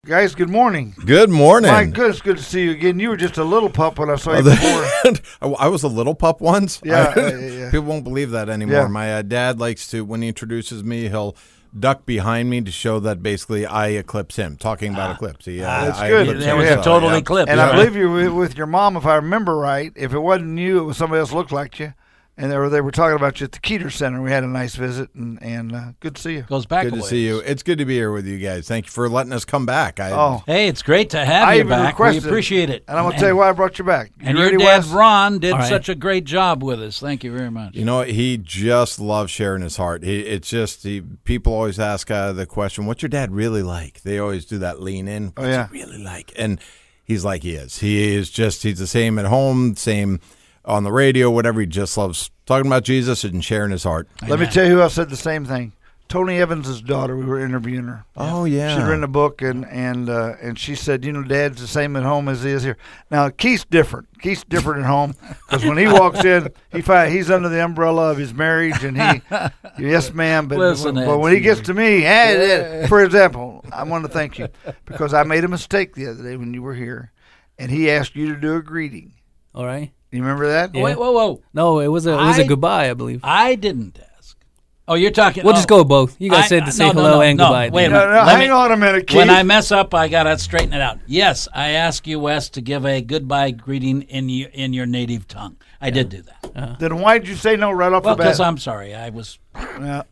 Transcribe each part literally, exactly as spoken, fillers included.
Guys, good morning. Good morning. My goodness, good to see you again. You were just a little pup when I saw you before. I was a little pup once. Yeah, I, yeah, yeah. People won't believe that anymore. Yeah. My uh, dad likes to, when he introduces me, he'll duck behind me to show that basically I eclipse him, talking about Ah. eclipse. He, uh, Ah, that's I good. eclipse That him, was Yeah. a total yeah. eclipse. And yeah. I believe you were with your mom, if I remember right. If it wasn't you, it was somebody else looked like you. And they were, they were talking about you at the Keeter Center. We had a nice visit, and, and uh, good to see you. Goes back Good a to ways. see you. It's good to be here with you guys. Thank you for letting us come back. I, Oh, Hey, it's great to have I you even back. We requested, appreciate it. and I'm going to tell you why I brought you back. You And ready, your dad, Wes? Ron, did All right. such a great job with us. Thank you very much. You know, he just loves sharing his heart. He, it's just, he, people always ask uh, the question, what's your dad really like? They always do that lean in. What's Oh, yeah. he really like? And he's like he is. He is just, he's the same at home, same on the radio, whatever. He just loves talking about Jesus and sharing his heart. Let me tell you who else said the same thing. Tony Evans' daughter, we were interviewing her. Oh, yeah. She'd written a book, and and uh, and she said, you know, Dad's the same at home as he is here. Now, Keith's different. Keith's different at home because when he walks in, he find, he's under the umbrella of his marriage, and he, yes, ma'am. But, Listen, but when he Ed, gets to me, hey, Dad, for example, I want to thank you because I made a mistake the other day when you were here, and he asked you to do a greeting. All right. You remember that? Yeah. Wait, whoa, whoa. No, it was a it was a I- goodbye, I believe. I didn't ask. Oh, you're talking. We'll oh, just go with both. You guys I- said I- to say no, no, hello no, and no, goodbye. wait a No, minute. no, Let hang me- on a minute, Keith. When I mess up, I got to straighten it out. Yes, I asked you, Wes, to give a goodbye greeting in your, in your native tongue. I did do that. Then why did you say no right off Well, the because bat? I'm sorry. I was. Yeah.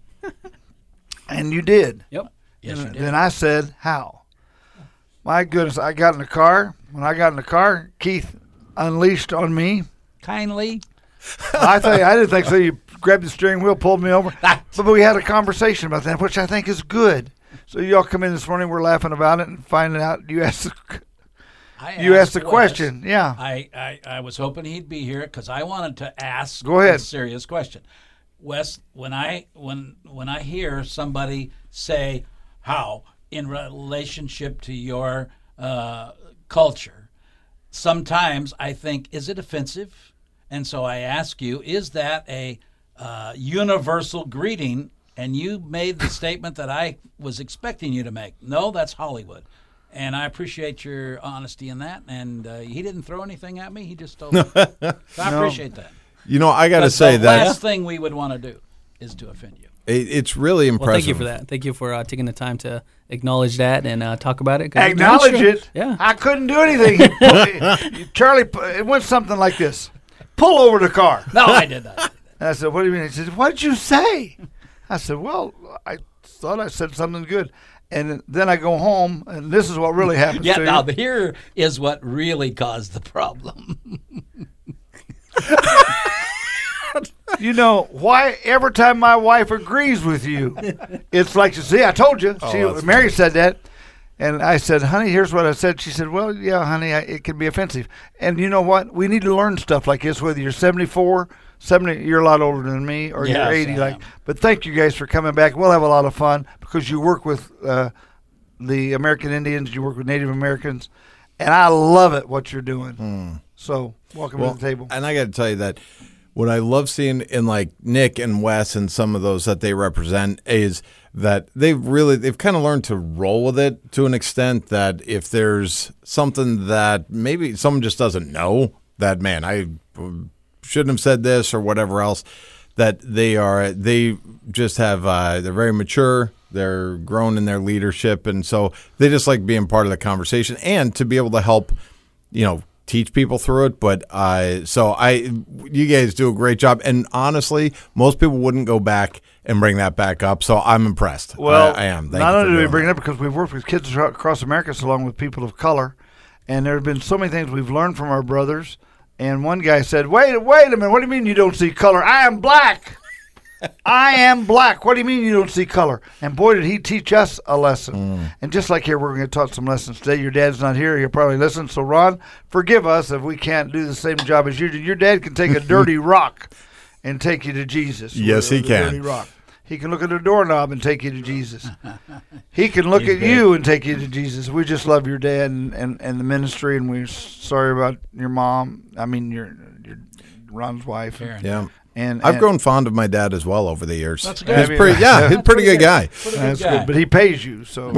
And you did. Yep. Yes, you And did. then I said, how? My goodness, I got in the car. When I got in the car, Keith unleashed on me. Kindly. I think I didn't think so. You grabbed the steering wheel, pulled me over. But we had a conversation about that, which I think is good. So y'all come in this morning, we're laughing about it and finding out you asked the, I you asked the Wes- question. Yeah. I, I, I was hoping he'd be here because I wanted to ask Go ahead. a serious question. Wes, when I when when I hear somebody say how in relationship to your uh, culture, sometimes I think, is it offensive? And so I ask you, is that a uh, universal greeting? And you made the statement that I was expecting you to make. No, that's Hollywood. And I appreciate your honesty in that. And uh, he didn't throw anything at me. He just told me. So I appreciate that. You know, I got to But say the that last thing we would want to do is to offend you. it, it's really impressive. Well, thank you for that. Thank you for uh, taking the time to acknowledge that and uh, talk about it. 'cause- Acknowledge Sure. it. Yeah. I couldn't do anything. He pulled- Charlie, pu- it went something like this. Pull over the car. No, I did that. And I said, what do you mean? He said, what did you say? I said, well, I thought I said something good. And then I go home, and this is what really happens Yeah, to now you. here is what really caused the problem. You know, why every time my wife agrees with you, it's like, see, I told you. Oh, she, that's Mary said that. And I said, honey, here's what I said. She said, well, yeah, honey, I, it can be offensive. And you know what? We need to learn stuff like this, whether you're seventy-four, seventy, you're a lot older than me, or Yes, you're eighty. I Like, am. But thank you guys for coming back. We'll have a lot of fun because you work with uh, the American Indians, you work with Native Americans, and I love it, what you're doing. So welcome Well, to the table. And I got to tell you that what I love seeing in like Nick and Wes and some of those that they represent is that they've really they've kind of learned to roll with it to an extent that if there's something that maybe someone just doesn't know, that man, I shouldn't have said this or whatever else, that they are they just have uh, they're very mature. They're grown in their leadership, and so they just like being part of the conversation and to be able to help, you know, teach people through it. But uh, so I, you guys do a great job, and honestly, most people wouldn't go back and bring that back up. So I'm impressed. Well, I, I am. Thank not you for only do we doing bring that. it up because we've worked with kids acro- across America, so along with people of color, and there have been so many things we've learned from our brothers. And one guy said, "Wait, wait a minute. What do you mean you don't see color? I am black. I am black. What do you mean you don't see color?" And boy, did he teach us a lesson. Mm. And just like here, we're going to talk some lessons today. Your dad's not here. He'll probably listen. So, Ron, forgive us if we can't do the same job as you did. Your dad can take a dirty rock and take you to Jesus. Yes, with he a can. Dirty rock. He can look at a doorknob and take you to Jesus. He can look He's at great. you and take you to Jesus. We just love your dad and, and, and the ministry, and we're sorry about your mom. I mean, your your Ron's wife. Karen. Yeah. And I've and- grown fond of my dad as well over the years. That's good. He's pretty, yeah, he's a pretty good guy. Pretty good That's guy. good, but he pays you, so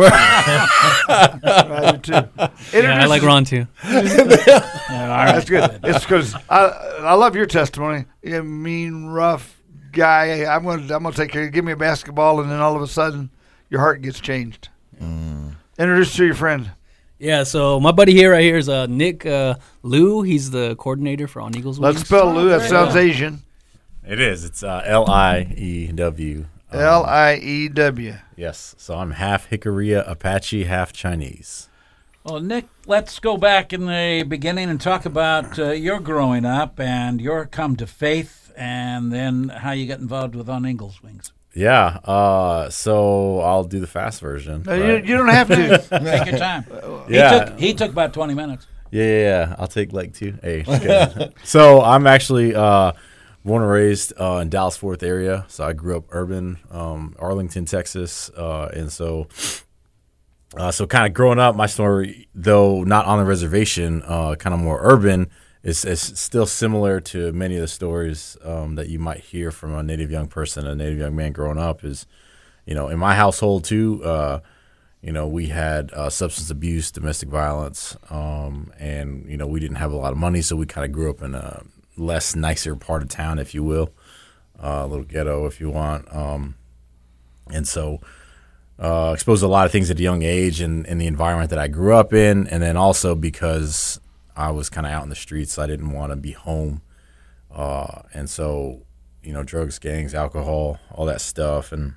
I do too. Yeah, I Introduce like us- Ron too. Yeah, all right. That's good. It's because I I love your testimony. You mean, rough guy. I'm gonna I'm gonna take care. Give me a basketball, and then all of a sudden, your heart gets changed. Mm. Introduce to your friend. Yeah, so my buddy here right here is uh, Nick uh, Liu. He's the coordinator for On Eagles Wings. Let's spell Lou. That very sounds good. Asian. It is. It's uh, L I E W. Um, L I E W. Yes. So I'm half Hickorea Apache, half Chinese. Well, Nick, let's go back in the beginning and talk about uh, your growing up and your come to faith, and then how you got involved with On Eagles Wings. Yeah. Uh, so I'll do the fast version. No, you, right? you don't have to. Take your time. He Yeah. took he took about twenty minutes. Yeah, yeah, yeah. I'll take like two. Hey, just kidding. So I'm actually uh, born and raised uh, in Dallas Fort Worth area. So I grew up urban, um, Arlington, Texas, uh, and so uh, so kind of growing up, my story, though not on the reservation, uh, kind of more urban, is, is still similar to many of the stories um, that you might hear from a native young person, a native young man growing up. Is you know, in my household too. Uh, You know, we had uh, substance abuse, domestic violence, um, and, you know, we didn't have a lot of money, so we kind of grew up in a less nicer part of town, if you will, uh, a little ghetto, if you want. Um, and so uh, exposed to a lot of things at a young age in, in the environment that I grew up in, and then also because I was kind of out in the streets, I didn't want to be home. Uh, and so, you know, drugs, gangs, alcohol, all that stuff, and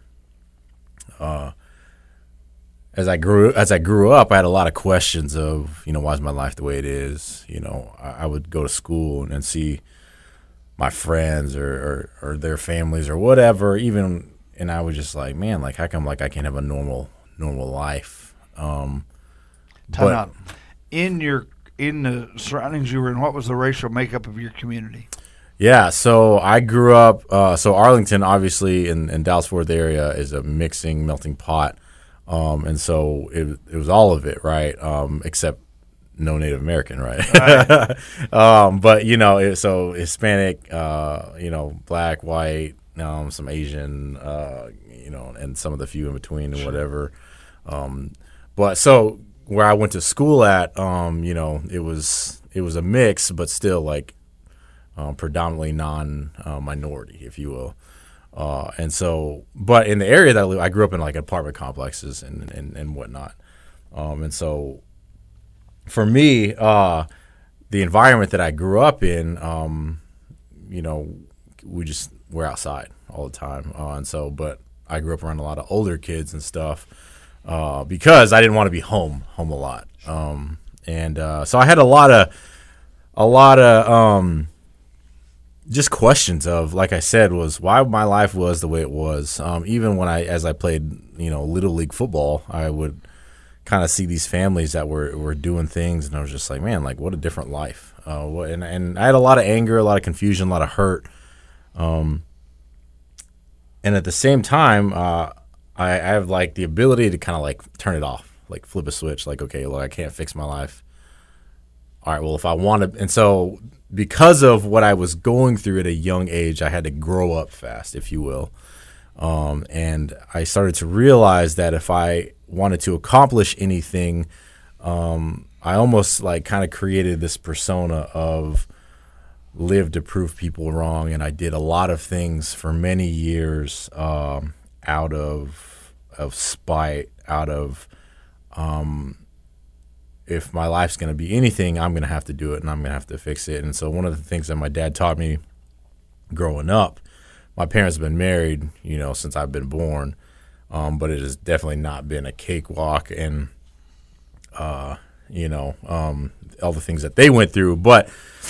uh As I grew as I grew up, I had a lot of questions of, you know, why is my life the way it is? You know, I, I would go to school and, and see my friends or, or, or their families or whatever, even, and I was just like, man, like, how come, like, I can't have a normal normal life? Um, Time but- out. In your in the surroundings you were in, what was the racial makeup of your community? Yeah, so I grew up, uh, so Arlington, obviously, in, in Dallas-Fort Worth area is a mixing, melting pot. Um, and so it, it was all of it, right? Um, except no Native American, right? Right. um, but, you know, it, so Hispanic, uh, you know, black, white, um, some Asian, uh, you know, and some of the few in between and whatever. Um, but so where I went to school at, um, you know, it was it was a mix, but still like um, predominantly non-minority, uh, if you will. Uh, and so, but in the area that I live, I grew up in like apartment complexes and, and, and whatnot. Um, and so for me, uh, the environment that I grew up in, um, you know, we just, we're outside all the time. Uh, and so, but I grew up around a lot of older kids and stuff, uh, because I didn't want to be home, home a lot. Um, and, uh, so I had a lot of, a lot of, um, just questions of, like I said, was why my life was the way it was. Um, even when I, as I played, you know, little league football, I would kind of see these families that were, were doing things, and I was just like, man, like what a different life. Uh, what, and and I had a lot of anger, a lot of confusion, a lot of hurt. Um, and at the same time, uh, I, I have like the ability to kind of like turn it off, like flip a switch, like okay, look, I can't fix my life. All right, well, if I want to, and so because of what I was going through at a young age, I had to grow up fast, if you will. Um, and I started to realize that if I wanted to accomplish anything, um, I almost like kind of created this persona of live to prove people wrong. And I did a lot of things for many years um, out of, of spite, out of, um, if my life's going to be anything, I'm going to have to do it and I'm going to have to fix it. And so one of the things that my dad taught me growing up, my parents have been married, you know, since I've been born, um, but it has definitely not been a cakewalk and, uh, you know, um, all the things that they went through. But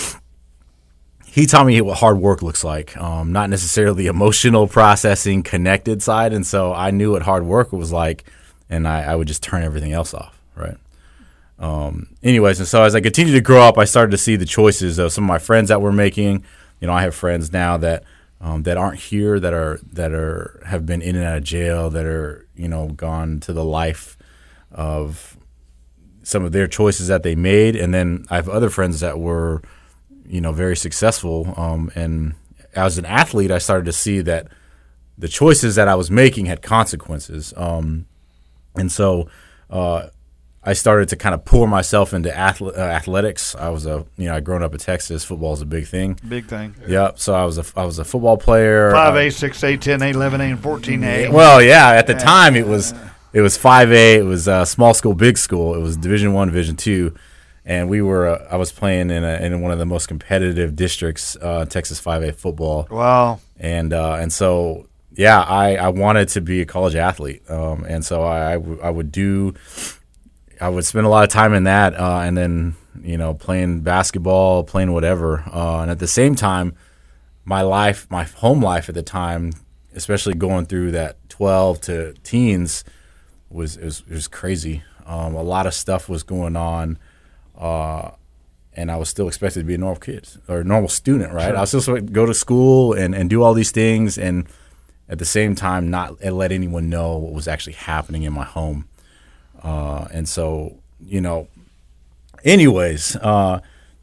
he taught me what hard work looks like, um, not necessarily emotional processing, connected side. And so I knew what hard work was like, and I, I would just turn everything else off, right? Um, anyways, and so as I continued to grow up, I started to see the choices of some of my friends that were making. You know, I have friends now that um, that aren't here, that are that are have been in and out of jail, that are, you know, gone to the life of some of their choices that they made. And then I have other friends that were, you know, very successful um, and as an athlete, I started to see that the choices that I was making had consequences. Um, and so uh, I started to kind of pour myself into athle- uh, athletics. I was a, you know, I grown up in Texas. Football is a big thing. Big thing. Yeah. So I was a, I was a football player. Five uh, A, six A, ten A, eleven A, and fourteen A. Well, yeah. At the time, it was it was five A. It was uh, small school, big school. It was Division One, Division Two, and we were. Uh, I was playing in a, in one of the most competitive districts, uh, Texas five A football. Wow. And uh, and so. Yeah, I, I wanted to be a college athlete, um, and so I, I, w- I would do, I would spend a lot of time in that, uh, and then you know playing basketball, playing whatever, uh, and at the same time, my life, my home life at the time, especially going through that twelve to teens, was was, was crazy. Um, a lot of stuff was going on, uh, and I was still expected to be a normal kid or a normal student, right? Sure. I was still supposed to go to school and, and do all these things, and at the same time, not let anyone know what was actually happening in my home. Uh, and so, you know, anyways, uh,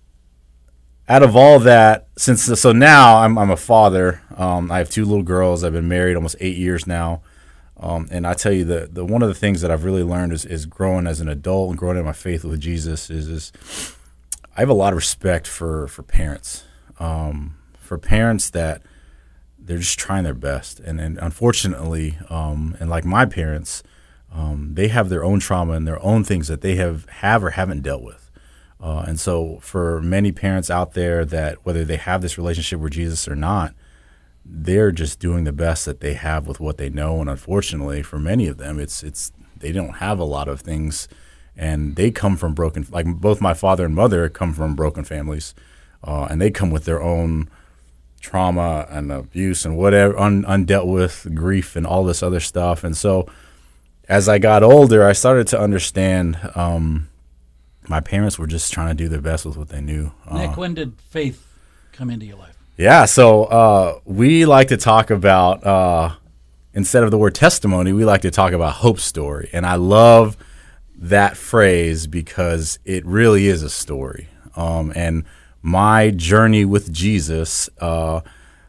out of all that, since so now I'm I'm a father. Um, I have two little girls. I've been married almost eight years now. Um, and I tell you, the, the one of the things that I've really learned is, is growing as an adult and growing in my faith with Jesus is, is I have a lot of respect for, for parents, um, for parents that they're just trying their best. And, and unfortunately, um, and like my parents, um, they have their own trauma and their own things that they have, have or haven't dealt with. Uh, and so for many parents out there that whether they have this relationship with Jesus or not, they're just doing the best that they have with what they know. And unfortunately, for many of them, it's it's they don't have a lot of things, and they come from broken. Like both my father and mother come from broken families, uh, and they come with their own trauma and abuse and whatever un, undealt with grief and all this other stuff. And so, as I got older, I started to understand. Um, my parents were just trying to do their best with what they knew. Nick, uh, when did faith come into your life? Yeah, so uh, we like to talk about, uh, instead of the word testimony, we like to talk about hope story. And I love that phrase because it really is a story. Um, and my journey with Jesus uh,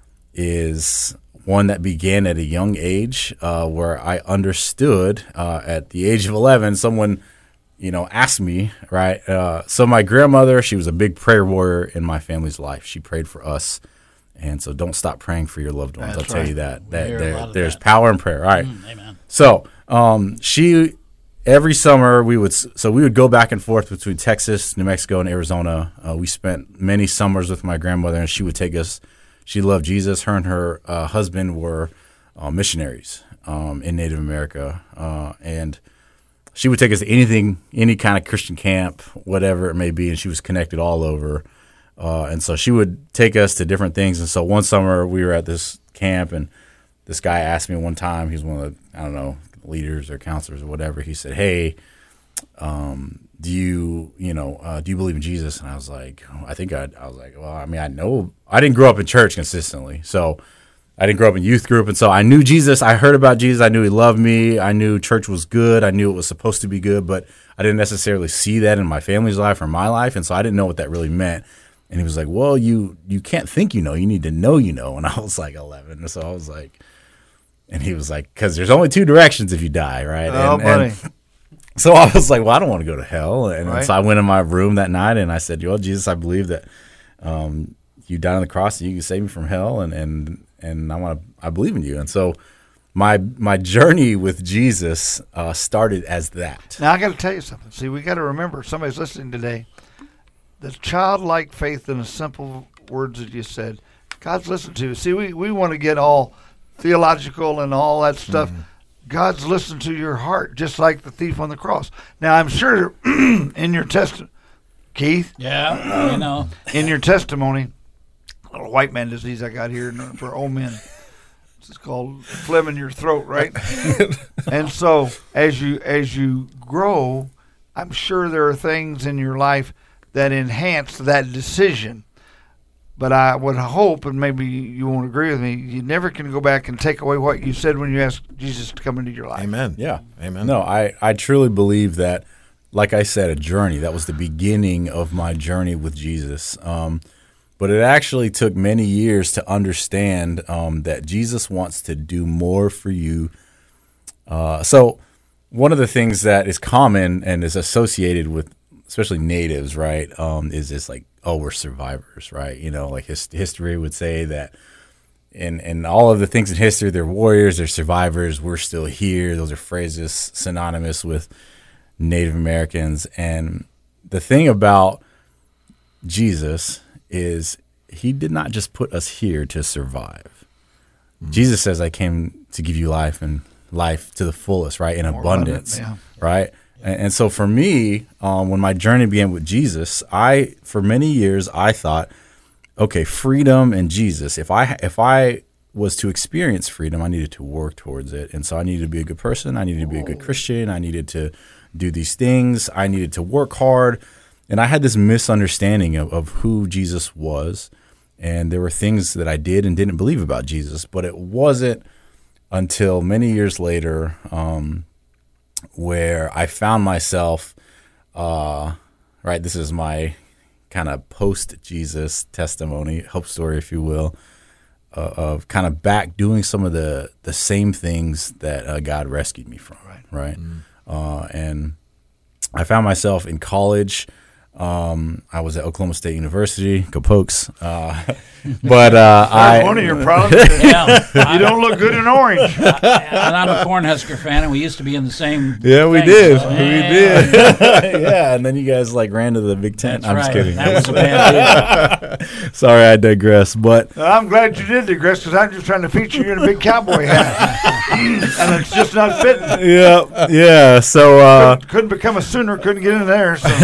is one that began at a young age uh, where I understood uh, at the age of eleven, someone, you know, asked me, right? Uh, so my grandmother, she was a big prayer warrior in my family's life. She prayed for us. And so don't stop praying for your loved ones. That's I'll tell right. you that. We that hear a there, lot of there's that. power in prayer. All right. Mm, amen. So um, she, every summer we would, so we would go back and forth between Texas, New Mexico, and Arizona. Uh, we spent many summers with my grandmother, and she would take us. She loved Jesus. Her and her uh, husband were uh, missionaries um, in Native America, uh, and she would take us to anything, any kind of Christian camp, whatever it may be, and she was connected all over. Uh, and so she would take us to different things. And so one summer we were at this camp, and this guy asked me one time, he's one of the, I don't know, leaders or counselors or whatever. He said, hey, um, do you, you know, uh, do you believe in Jesus? And I was like, oh, I think I, I was like, well, I mean, I know, I didn't grow up in church consistently. So I didn't grow up in youth group. And so I knew Jesus. I heard about Jesus. I knew he loved me. I knew church was good. I knew it was supposed to be good, but I didn't necessarily see that in my family's life or my life. And so I didn't know what that really meant. And he was like, well, you you can't think you know. You need to know you know. And I was like eleven. And so I was like, and he was like, because there's only two directions if you die, right? Oh, and, buddy. and so I was like, well, I don't want to go to hell. And Right. so I went in my room that night and I said, well, Jesus, I believe that um, you died on the cross and you can save me from hell. And and, and I want to, I believe in you. And so my my journey with Jesus uh, started as that. Now, I got to tell you something. See, we got to remember, somebody's listening today, the childlike faith in the simple words that you said, God's listened to you. See, we, we want to get all theological and all that stuff. Mm-hmm. God's listened to your heart, just like the thief on the cross. Now, I'm sure in your testimony, Keith, Yeah, you know. in your testimony, a little white man disease I got here for old men. It's called phlegm in your throat, right? And so as you as you grow, I'm sure there are things in your life that enhance that decision. But I would hope, and maybe you won't agree with me, you never can go back and take away what you said when you asked Jesus to come into your life. Amen. Yeah. Amen. No, I, I truly believe that, like I said, a journey. That was the beginning of my journey with Jesus. Um, But it actually took many years to understand um, that Jesus wants to do more for you. Uh, so one of the things that is common and is associated with especially natives, right, um, is this like, oh, we're survivors, right? You know, like his, history would say that in, in all of the things in history, they're warriors, they're survivors, we're still here. Those are phrases synonymous with Native Americans. And the thing about Jesus is he did not just put us here to survive. Mm-hmm. Jesus says, I came to give you life and life to the fullest, right? In More abundance, abundant, yeah. right? Yeah. And, and so for me, um, when my journey began with Jesus, I, for many years, I thought, okay, freedom and Jesus, if I, if I was to experience freedom, I needed to work towards it. And so I needed to be a good person. I needed to be a good Christian. I needed to do these things. I needed to work hard. And I had this misunderstanding of, of who Jesus was. And there were things that I did and didn't believe about Jesus. But it wasn't until many years later um, where I found myself, uh, right, this is my kind of post-Jesus testimony, hope story, if you will, uh, of kind of back doing some of the, the same things that uh, God rescued me from, right? right? Mm-hmm. Uh, and I found myself in college. Um, I was at Oklahoma State University, go Pokes. Uh, but uh, I one of your problems. yeah. You don't look good in orange. I, and I'm a Cornhusker fan, and we used to be in the same. Yeah, we thing, did. So, we yeah. did. yeah, and then you guys like ran to the Big Ten. That's I'm right. just kidding. That was a bad deal. Sorry, I digress. But I'm glad you did digress because I'm just trying to feature you in a big cowboy hat, and it's just not fitting. Yeah, yeah. So uh, couldn't, couldn't become a Sooner. Couldn't get in there. So.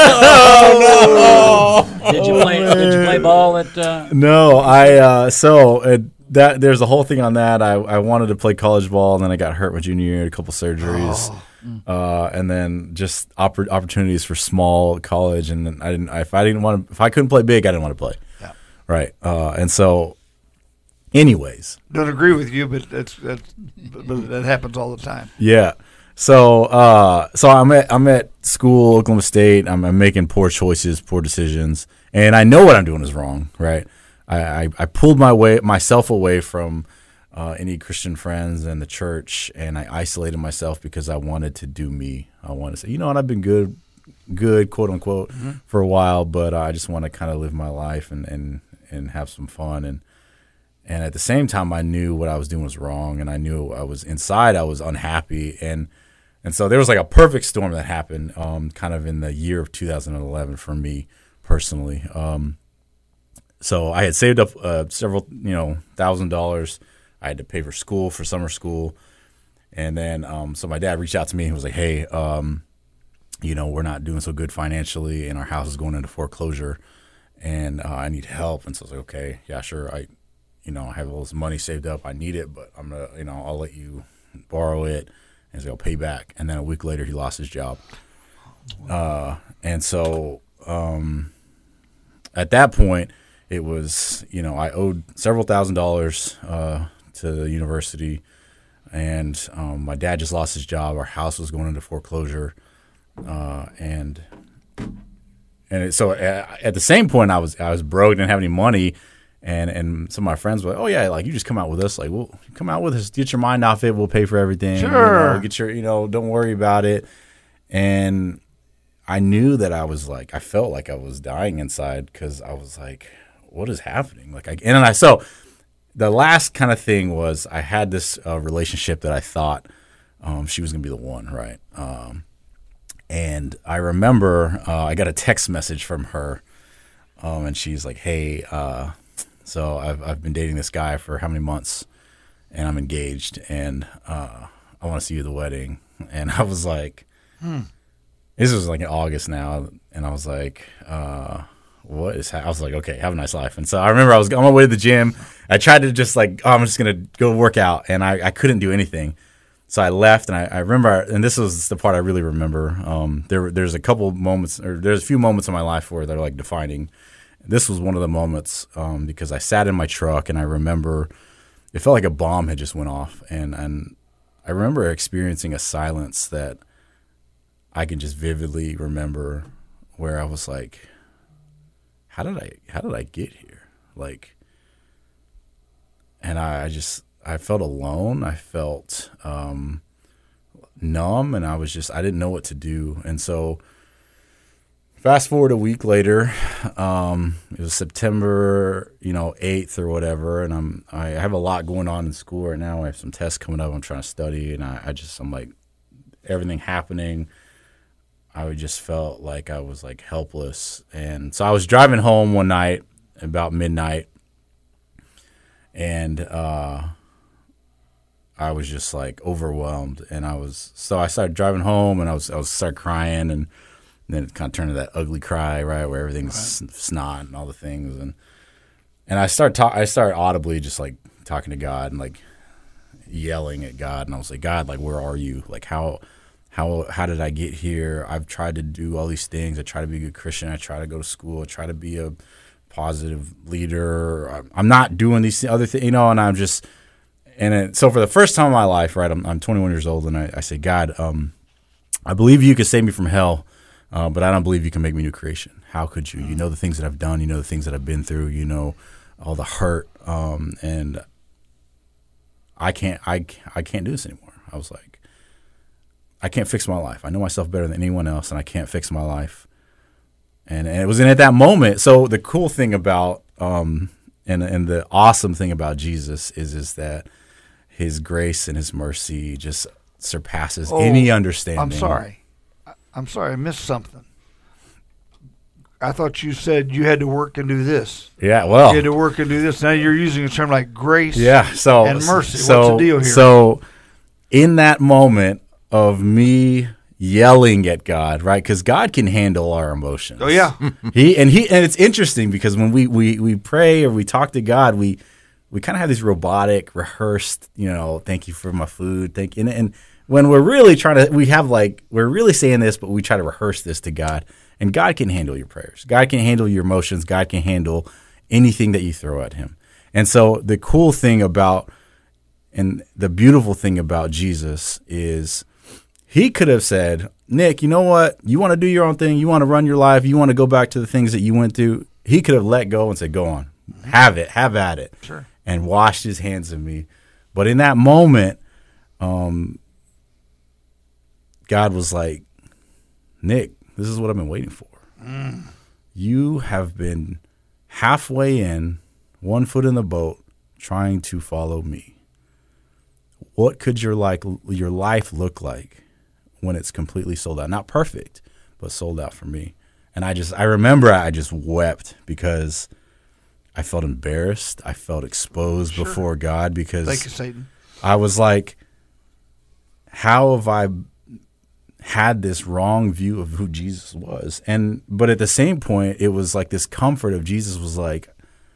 Oh, no. Did you play? Oh, did you play ball at? Uh, no, I. Uh, so uh, that there's a whole thing on that. I, I wanted to play college ball, and then I got hurt my junior year, a couple surgeries, oh. uh, and then just oppor- opportunities for small college. And then I didn't. If I didn't want to, if I couldn't play big, I didn't want to play. Yeah. Right. Uh, and so, anyways, don't agree with you, but that's that's but that happens all the time. Yeah. So, uh, so I'm at I'm at school, Oklahoma State. I'm, I'm making poor choices, poor decisions, and I know what I'm doing is wrong. Right? I, I, I pulled my way myself away from uh, any Christian friends and the church, and I isolated myself because I wanted to do me. I wanted to say, you know what, I've been good, good quote unquote, mm-hmm. for a while, but I just want to kind of live my life and, and, and have some fun. And and at the same time, I knew what I was doing was wrong, and I knew I was inside. I was unhappy, and And so there was like a perfect storm that happened um, kind of in the year of two thousand eleven for me personally. Um, so I had saved up uh, several, you know, thousand dollars. I had to pay for school, for summer school. And then um, so my dad reached out to me and was like, hey, um, you know, we're not doing so good financially and our house is going into foreclosure and uh, I need help. And so I was like, okay, yeah, sure. I, you know, I have all this money saved up. I need it, but I'm going to, you know, I'll let you borrow it. And he's like, I'll pay back. And then a week later, he lost his job. Uh, and so um, at that point, it was, you know, I owed several thousand dollars uh, to the university. And um, my dad just lost his job. Our house was going into foreclosure. Uh, and and it, so at, at the same point, I was I was broke, didn't have any money. And and some of my friends were like, oh, yeah, like, you just come out with us. Like, well, come out with us. Get your mind off it. We'll pay for everything. Sure. You know, get your, you know, don't worry about it. And I knew that I was like, I felt like I was dying inside because I was like, what is happening? Like, I, and then I, so the last kind of thing was I had this uh, relationship that I thought um, she was going to be the one, right? Um, and I remember uh, I got a text message from her, um, and she's like, hey, uh, so I've I've been dating this guy for how many months, and I'm engaged, and uh, I want to see you at the wedding. And I was like, hmm. This was like in August now, and I was like, uh, what is ha-? I was like, okay, have a nice life. And so I remember I was on my way to the gym. I tried to just like, oh, I'm just going to go work out, and I, I couldn't do anything. So I left, and I, I remember, and this was the part I really remember. Um, there, there's a couple moments, or there's a few moments in my life where they're like defining. This was one of the moments um, because I sat in my truck, and I remember it felt like a bomb had just went off, and and I remember experiencing a silence that I can just vividly remember, where I was like, "How did I? How did I get here?" like, and I, I just I felt alone. I felt um, numb, and I was just I didn't know what to do. And so, fast forward a week later, um, it was September, you know, eighth or whatever, and I'm I have a lot going on in school right now. I have some tests coming up. I'm trying to study, and I, I just I'm like everything happening. I just felt like I was like helpless, and so I was driving home one night about midnight, and uh, I was just like overwhelmed, and I was so I started driving home, and I was I was started crying, and then it kind of turned to that ugly cry, right, where everything's right. snot and all the things, and and I started talk, I started audibly just like talking to God and like yelling at God, and I was like, God, like where are you? Like how. How how did I get here? I've tried to do all these things. I try to be a good Christian. I try to go to school. I try to be a positive leader. I'm not doing these other things, you know, and I'm just – and it, so for the first time in my life, right, I'm, I'm twenty-one years old, and I, I say, God, um, I believe you can save me from hell, uh, but I don't believe you can make me a new creation. How could you? You know the things that I've done. You know the things that I've been through. You know all the hurt, um, and I can't I, I can't do this anymore. I was like, I can't fix my life. I know myself better than anyone else, and I can't fix my life. And, and it was in at that moment. So the cool thing about um, and and the awesome thing about Jesus is is that his grace and his mercy just surpasses oh, any understanding. I'm sorry. I'm sorry. I missed something. I thought you said you had to work and do this. Yeah, well. You had to work and do this. Now you're using a term like grace yeah, so, and mercy. So, What's the deal here? So in that moment of me yelling at God, right? Because God can handle our emotions. Oh yeah, he and he and it's interesting because when we, we, we pray or we talk to God, we we kind of have these robotic, rehearsed, you know, thank you for my food, thank you. And, and when we're really trying to, we have like we're really saying this, but we try to rehearse this to God, and God can handle your prayers. God can handle your emotions. God can handle anything that you throw at Him. And so the cool thing about and the beautiful thing about Jesus is. He could have said, Nick, you know what? You want to do your own thing. You want to run your life. You want to go back to the things that you went through. He could have let go and said, go on. Have it. Have at it. Sure. And washed his hands of me. But in that moment, um, God was like, Nick, this is what I've been waiting for. Mm. You have been halfway in, one foot in the boat, trying to follow me. What could your like your life look like when it's completely sold out? Not perfect, but sold out for me. And I just, I remember I just wept because I felt embarrassed. I felt exposed sure. before God because Thank you, Satan. I was like, how have I had this wrong view of who Jesus was? And, but at the same point, it was like this comfort of Jesus was like,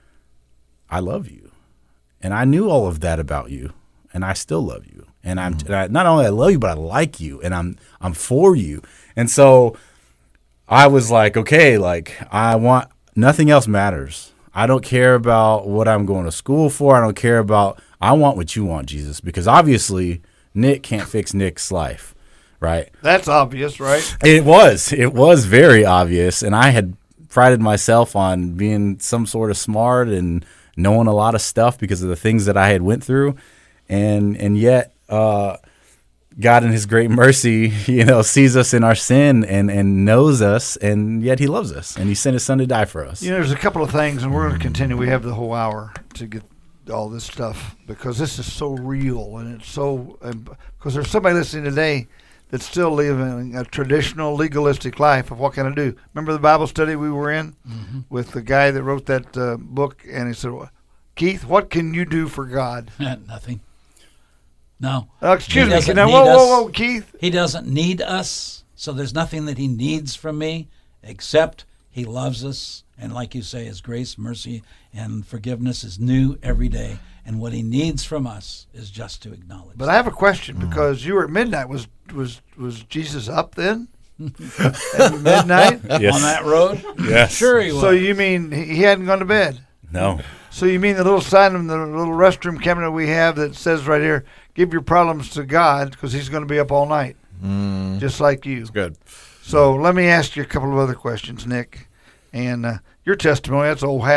I love you. And I knew all of that about you. And I still love you, and I'm and I, not only I love you, but I like you, and I'm I'm for you. And so I was like, okay, like I want nothing else matters. I don't care about what I'm going to school for. I don't care about. I want what you want, Jesus, because obviously Nick can't fix Nick's life, right? That's obvious, right? It was. It was very obvious, and I had prided myself on being some sort of smart and knowing a lot of stuff because of the things that I had went through. And and yet, uh, God in His great mercy, you know, sees us in our sin and, and knows us, and yet He loves us, and He sent His Son to die for us. You know, there's a couple of things, and we're going to continue. We have the whole hour to get all this stuff because this is so real, and it's so because there's somebody listening today that's still living a traditional legalistic life of what can I do. Remember the Bible study we were in mm-hmm. with the guy that wrote that uh, book, and he said, "Keith, what can you do for God?" Nothing. No. Uh, excuse me. Now, whoa, whoa, whoa, Keith. He doesn't need us, so there's nothing that He needs from me except He loves us. And like you say, His grace, mercy, and forgiveness is new every day. And what He needs from us is just to acknowledge. But that. I have a question because you were at midnight. Was was was Jesus up then? At midnight? Yes. On that road? Yes. Sure He was. So you mean he hadn't gone to bed? No. So you mean the little sign in the little restroom cabinet we have that says right here, give your problems to God because He's going to be up all night, mm. just like you. That's good. So let me ask you a couple of other questions, Nick. And uh, your testimony, that's old hat.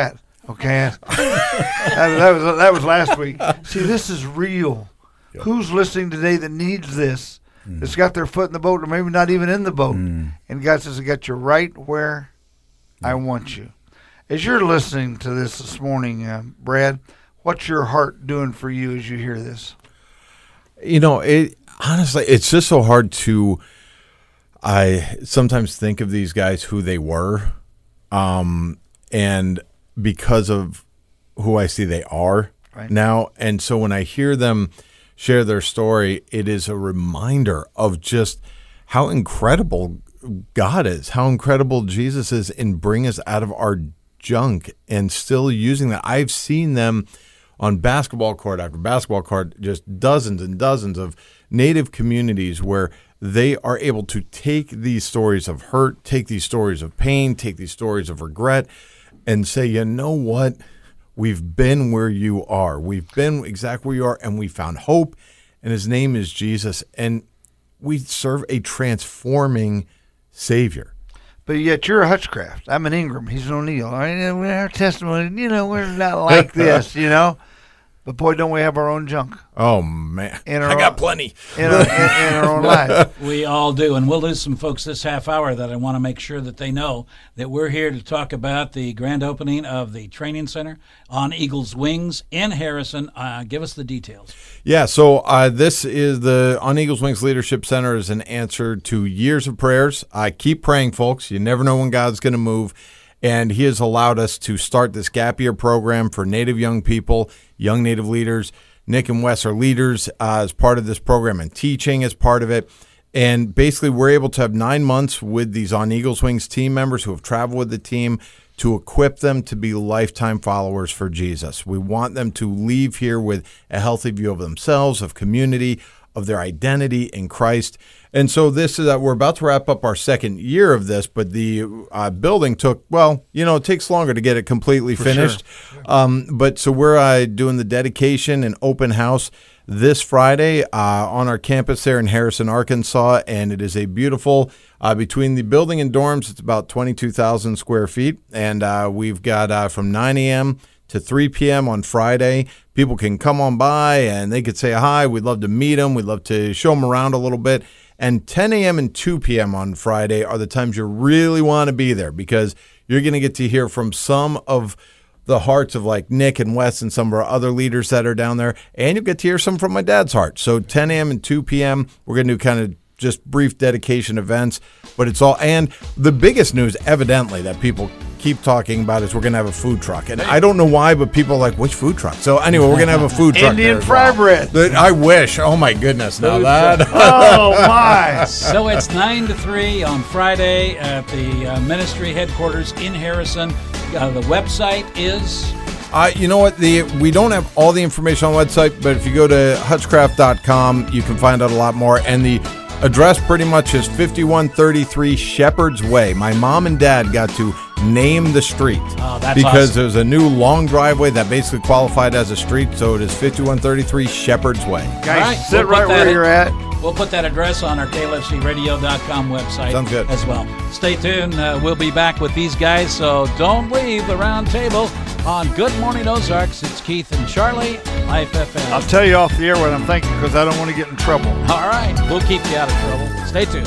Okay, that, that was that was last week. See, this is real. Yep. Who's listening today that needs this? Mm. That's got their foot in the boat, or maybe not even in the boat. Mm. And God says, "I got you right where mm. I want you." As you're listening to this this morning, uh, Brad, what's your heart doing for you as you hear this? You know, it honestly, it's just so hard to. I sometimes think of these guys who they were, um, and because of who I see they are right now. And so when I hear them share their story, it is a reminder of just how incredible God is, how incredible Jesus is in bringing us out of our junk and still using that. I've seen them on basketball court after basketball court, just dozens and dozens of Native communities where they are able to take these stories of hurt, take these stories of pain, take these stories of regret, and say, you know what? We've been where you are. We've been exactly where you are, and we found hope, and his name is Jesus, and we serve a transforming Savior. But yet you're a Hutchcraft. I'm an Ingram. He's an O'Neill. I mean, our testimony, you know, we're not like this, you know. But, boy, don't we have our own junk. Oh, man. In our I got own, plenty. In our, in, in our own life. We all do. And we'll lose some folks this half hour that I want to make sure that they know that we're here to talk about the grand opening of the training center on Eagles Wings in Harrison. Uh, give us the details. Yeah, so uh, this is the On Eagles Wings Leadership Center is an answer to years of prayers. I keep praying, folks. You never know when God's going to move. And he has allowed us to start this gap year program for Native young people, young Native leaders. Nick and Wes are leaders uh, as part of this program and teaching as part of it. And basically we're able to have nine months with these On Eagles Wings team members who have traveled with the team to equip them to be lifetime followers for Jesus. We want them to leave here with a healthy view of themselves, of community, of their identity in Christ. And so this is uh, we're about to wrap up our second year of this, but the uh, building took, well, you know, it takes longer to get it completely For finished. Sure. Um, but so we're uh, doing the dedication and open house this Friday uh, on our campus there in Harrison, Arkansas, and it is a beautiful, uh, between the building and dorms, it's about twenty-two thousand square feet, and uh, we've got uh, from nine a.m. to three p.m. on Friday. People can come on by and they could say hi. We'd love to meet them. We'd love to show them around a little bit. And ten a.m. and two p.m. on Friday are the times you really want to be there because you're going to get to hear from some of the hearts of like Nick and Wes and some of our other leaders that are down there. And you'll get to hear some from my dad's heart. So ten a.m. and two p.m. we're going to do kind of just brief dedication events. But it's all, and the biggest news evidently that people keep talking about is we're going to have a food truck. And I don't know why, but people are like, which food truck? So anyway, we're going to have a food truck. Indian fry bread. I wish. Oh, my goodness. Now that. Oh, my. So it's nine to three on Friday at the uh, ministry headquarters in Harrison. Uh, the website is... Uh, you know what? The we don't have all the information on the website, but if you go to hutchcraft dot com, you can find out a lot more. And the address pretty much is fifty-one thirty-three Shepherd's Way. My mom and dad got to name the street oh, that's because awesome. There's a new long driveway that basically qualified as a street, so it is fifty-one thirty-three Shepherd's Way. Guys, right, sit we'll right where in, you're at. We'll put that address on our K L F C radio dot com website Sounds good. as well. Stay tuned. Uh, we'll be back with these guys, so don't leave the round table on Good Morning Ozarks. It's Keith and Charlie, Life F M. I'll tell you off the air what I'm thinking because I don't want to get in trouble. All right. We'll keep you out of trouble. Stay tuned.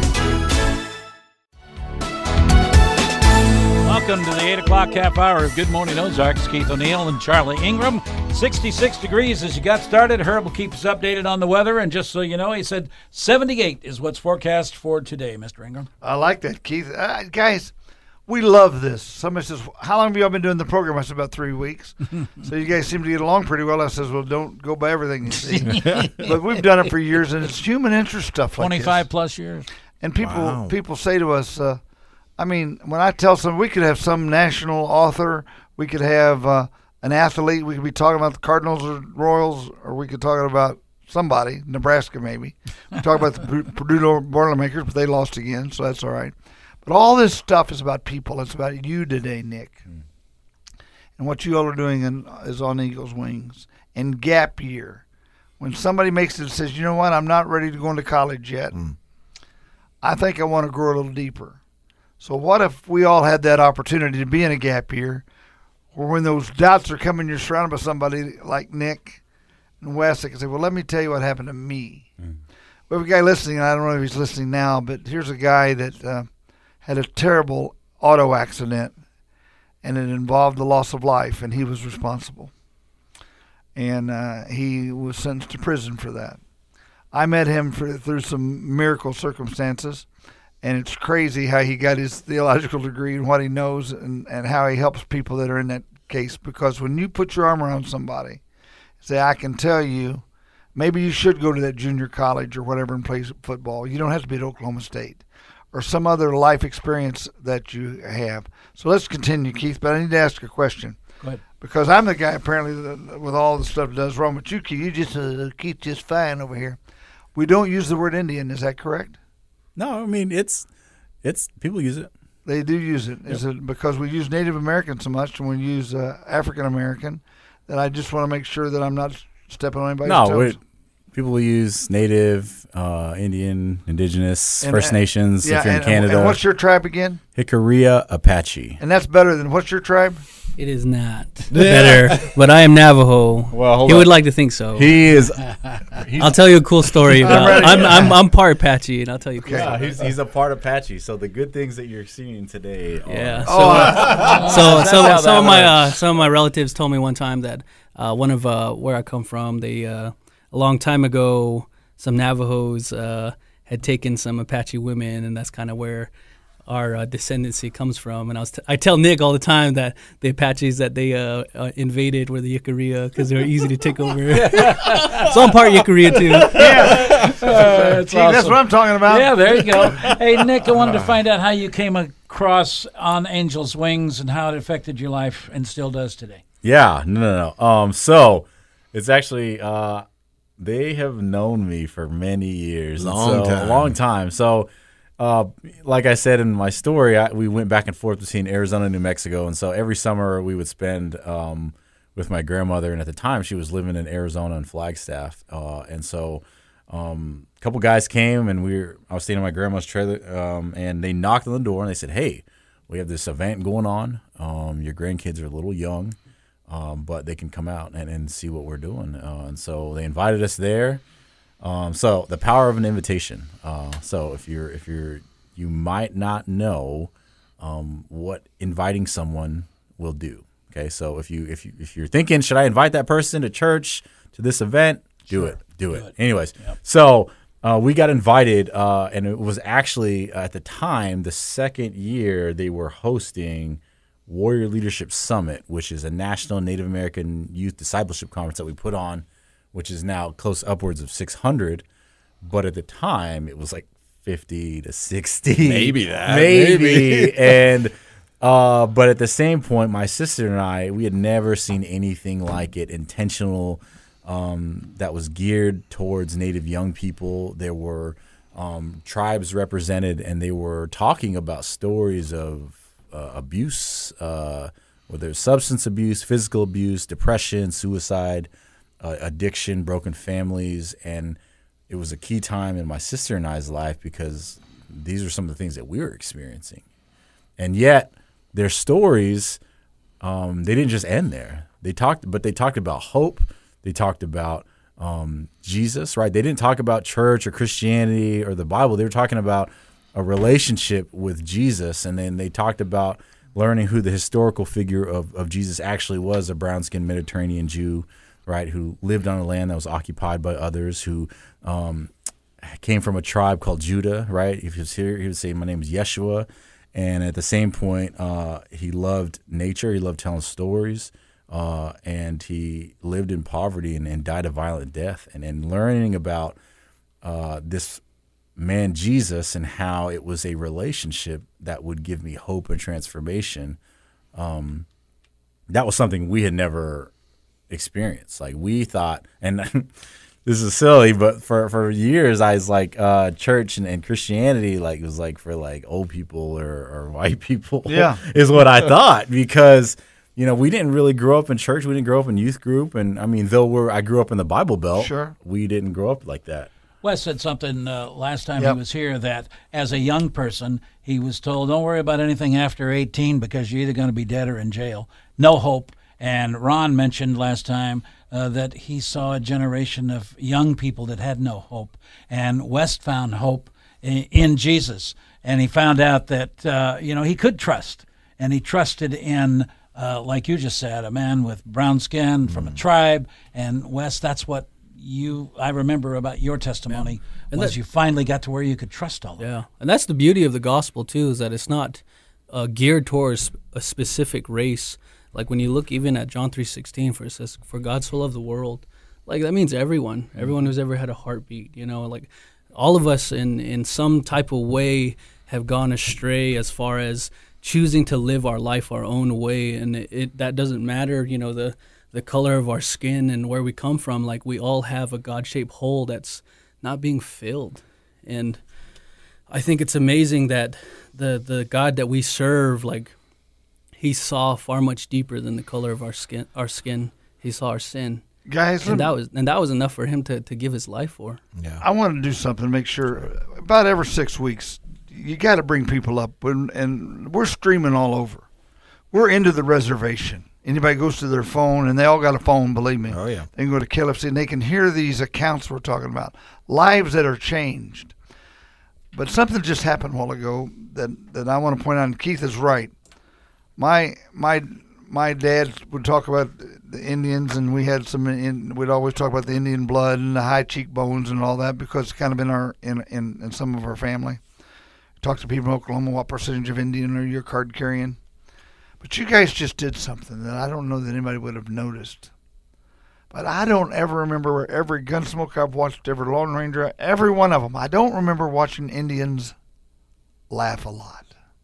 Welcome to the eight o'clock half hour of Good Morning Ozarks. Keith O'Neill and Charlie Ingram. sixty-six degrees as you got started. Herb will keep us updated on the weather. And just so you know, he said seventy-eight is what's forecast for today, Mister Ingram. I like that, Keith. Uh, guys, we love this. Somebody says, how long have y'all been doing the program? I said, about three weeks. So you guys seem to get along pretty well. I says, well, don't go by everything you see. But we've done it for years, and it's human interest stuff like twenty-five this. plus years. And people Wow. people say to us, uh, I mean, when I tell some, we could have some national author, we could have uh, an athlete, we could be talking about the Cardinals or Royals, or we could talk about somebody, Nebraska maybe. We talk about the Purdue Boilermakers, but they lost again, so that's all right. But all this stuff is about people. It's about you today, Nick. Mm. And what you all are doing in, is on Eagles Wings. And gap year. When somebody makes it and says, you know what, I'm not ready to go into college yet. Mm. I think I want to grow a little deeper. So what if we all had that opportunity to be in a gap year Or when those doubts are coming, you're surrounded by somebody like Nick and Wes that can say, well, let me tell you what happened to me. Mm. We have a guy listening, and I don't know if he's listening now, but here's a guy that uh, had a terrible auto accident, and it involved the loss of life, and he was responsible. And uh, he was sentenced to prison for that. I met him for, through some miracle circumstances, and it's crazy how he got his theological degree and what he knows and, and how he helps people that are in that case. Because when you put your arm around somebody, say, I can tell you, maybe you should go to that junior college or whatever and play football. You don't have to be at Oklahoma State or some other life experience that you have. So let's continue, Keith, but I need to ask a question. Go ahead. Because I'm the guy apparently that, with all the stuff that does wrong with you, Keith. You just uh, keep just fine over here. We don't use the word Indian. Is that correct? No, I mean, it's, it's people use it. They do use it. Is yep. it because we use Native American so much and we use uh, African American that I just want to make sure that I'm not stepping on anybody's no, toes? No, people use Native, uh, Indian, Indigenous, and, First Nations yeah, if you're and, in Canada. And what's your tribe again? Hickoria Apache. And that's better than what's your tribe? It is not better, but I am Navajo. Well, hold he on. would like to think so. He is. I'll tell you a cool story about. I'm I'm I'm part Apache, and I'll tell you. A cool Yeah, story he's he's a part Apache. So the good things that you're seeing today. Are, Yeah. So, Oh, uh, so That's some how some of that my uh, works. some of my relatives told me one time that uh, one of uh, where I come from, they uh, a long time ago, some Navajos uh, had taken some Apache women, and that's kind of where our uh, descendancy comes from. And I was t- I tell Nick all the time that the Apaches that they uh, uh, invaded were the Yikaria because they were easy to take over. So I'm part Yikaria too. yeah. Uh, that's, Gee, that's awesome. what I'm talking about. Yeah, there you go. Hey, Nick, I wanted to find out how you came across On Angel's Wings and how it affected your life and still does today. Yeah. No, no, no. Um. So it's actually uh, they have known me for many years. and Long so, time. A long time. So. Uh, like I said in my story, I, we went back and forth between Arizona and New Mexico, and so every summer we would spend um, with my grandmother, and at the time she was living in Arizona in Flagstaff, uh, and so um, a couple guys came, and we were, I was staying in my grandma's trailer, um, and they knocked on the door, and they said, "Hey, we have this event going on. Um, your grandkids are a little young, um, but they can come out and, and see what we're doing," uh, and so they invited us there. Um, so the power of an invitation. Uh, so if you're if you're you might not know um, what inviting someone will do. Okay, so if you if you if you're thinking, should I invite that person to church to this event? Do Sure. it, do, Do it. it. Anyways, Yep. so uh, we got invited, uh, and it was actually uh, at the time the second year they were hosting Warrior Leadership Summit, which is a national Native American youth discipleship conference that we put on, which is now close upwards of six hundred, but at the time it was like fifty to sixty. Maybe that. Maybe. Maybe. and, uh, but at the same point, my sister and I, we had never seen anything like it, intentional, um, that was geared towards Native young people. There were um, tribes represented, and they were talking about stories of uh, abuse, uh, whether it's substance abuse, physical abuse, depression, suicide, Uh, addiction, broken families, and it was a key time in my sister and I's life because these are some of the things that we were experiencing. And yet, their stories, um, they didn't just end there. They talked, but they talked about hope. They talked about um, Jesus, right? They didn't talk about church or Christianity or the Bible. They were talking about a relationship with Jesus, and then they talked about learning who the historical figure of, of Jesus actually was, a brown-skinned Mediterranean Jew, right, who lived on a land that was occupied by others, who um, came from a tribe called Judah, right? If he was here, he would say, "My name is Yeshua." And at the same point, uh, he loved nature. He loved telling stories. Uh, and he lived in poverty and, and died a violent death. And, and learning about uh, this man, Jesus, and how it was a relationship that would give me hope and transformation, um, that was something we had never experience. Like we thought, and this is silly, but for, for years I was like, uh, church and, and Christianity, like it was like for like old people or, or white people, Yeah. is what I thought, because, you know, we didn't really grow up in church. We didn't grow up in youth group. And I mean, though we're, I grew up in the Bible Belt, Sure. we didn't grow up like that. Wes said something uh, last time Yep. he was here that as a young person, he was told, don't worry about anything after eighteen because you're either going to be dead or in jail. No hope. And Ron mentioned last time uh, that he saw a generation of young people that had no hope. And Wes found hope in, in Jesus. And he found out that, uh, you know, he could trust. And he trusted in, uh, like you just said, a man with brown skin from a tribe. And Wes, that's what you I remember about your testimony And was that- you finally got to where you could trust all of it. Yeah, and that's the beauty of the gospel too, is that it's not uh, geared towards a specific race. Like when you look even at John three sixteen, for it says, "For God so loved the world," like that means everyone, everyone who's ever had a heartbeat. You know, like all of us in in some type of way have gone astray as far as choosing to live our life our own way, and it, it that doesn't matter. You know, the the color of our skin and where we come from. Like we all have a God-shaped hole that's not being filled, and I think it's amazing that the the God that we serve, like he saw far much deeper than the color of our skin. Our skin, he saw our sin, Guys, let and me- that was and that was enough for him to, to give his life for. Yeah. I want to do something to make sure. About every six weeks, you got to bring people up, and, and we're streaming all over. We're into the reservation. Anybody goes to their phone, and they all got a phone, believe me. Oh, yeah. They can go to K L F C, and they can hear these accounts we're talking about, lives that are changed. But something just happened a while ago that, that I want to point out, and Keith is right. My my my dad would talk about the Indians, and we had some. In, we'd always talk about the Indian blood and the high cheekbones and all that because it's kind of in our in in, in some of our family. Talk to people in Oklahoma, what percentage of Indian are you card carrying? But you guys just did something that I don't know that anybody would have noticed. But I don't ever remember where every Gunsmoke I've watched, every Lone Ranger, every one of them. I don't remember watching Indians laugh a lot.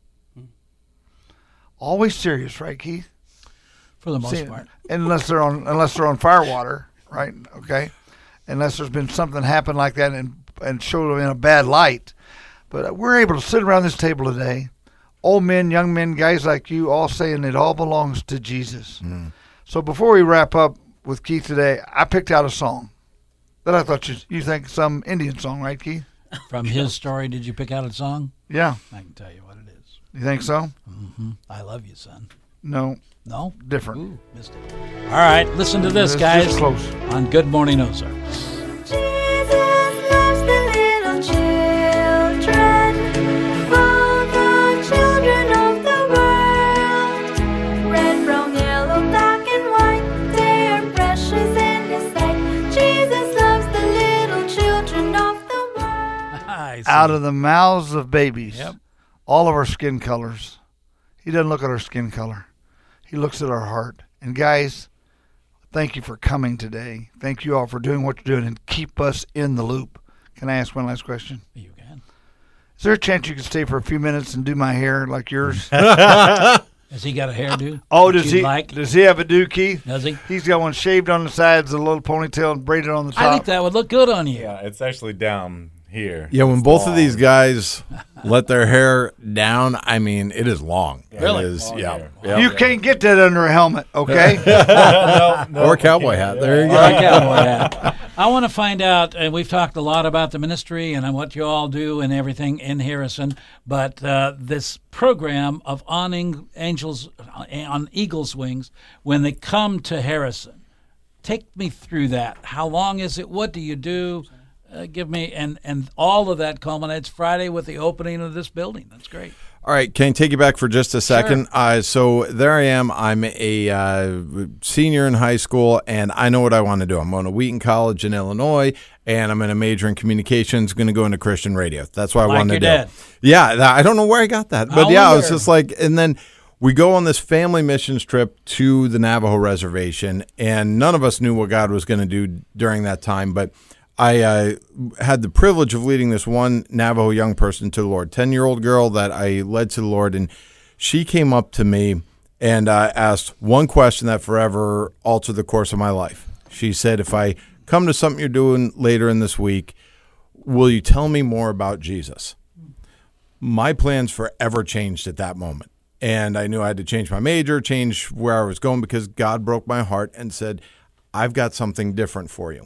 Always serious, right, Keith? For the most See, part. unless they're on unless they're on firewater, right? Okay, unless there's been something happen like that and and show them in a bad light. But we're able to sit around this table today, old men, young men, guys like you, all saying it all belongs to Jesus. So before we wrap up with Keith today, I picked out a song that I thought you you think some Indian song, right, Keith? From his story, did you pick out a song? Yeah, I can tell you what it is. you think so? I love you, son. No, No? different. Ooh, missed it. All right, listen to this, It's guys, just close. on Good Morning Ozark. Jesus loves the little children, all the children of the world. Red, brown, yellow, black, and white, they are precious in His sight. Jesus loves the little children of the world. I see. Out of the mouths of babies, Yep. all of our skin colors. He doesn't look at our skin color. He looks at our heart. And guys, thank you for coming today. Thank you all for doing what you're doing and keep us in the loop. Can I ask one last question? You can. Is there a chance you could stay for a few minutes and do my hair like yours? Has he got a hairdo? Oh, that does you'd he? like? Does he have a do, Keith? Does he? He's got one shaved on the sides, a little ponytail, and braided on the top. I think that would look good on you. Yeah, it's actually down here. Yeah, when It's both of long. these guys let their hair down, I mean, it is long. Really? It is, Long yeah. hair. yeah. You can't get that under a helmet, okay? Or a cowboy hat. There you go. Or a cowboy hat. I want to find out, and we've talked a lot about the ministry and what you all do and everything in Harrison, but uh, this program of awning angels on eagle's wings, when they come to Harrison, take me through that. How long is it? What do you do? Uh, give me, and, and all of that culminates Friday with the opening of this building. That's great. All right, can I take you back for just a second? Uh, so there I am. I'm a uh, senior in high school, and I know what I want to do. I'm going to Wheaton College in Illinois, and I'm going to major in communications, going to go into Christian radio. That's what I Like wanted your to dad. do. Yeah, that, I don't know where I got that. But I yeah, I was wonder. just like, and then we go on this family missions trip to the Navajo reservation, and none of us knew what God was going to do during that time, but I uh, had the privilege of leading this one Navajo young person to the Lord, ten-year-old girl that I led to the Lord, and she came up to me and uh, asked one question that forever altered the course of my life. She said, if I come to something you're doing later in this week, will you tell me more about Jesus? My plans forever changed at that moment, and I knew I had to change my major, change where I was going, because God broke my heart and said, I've got something different for you.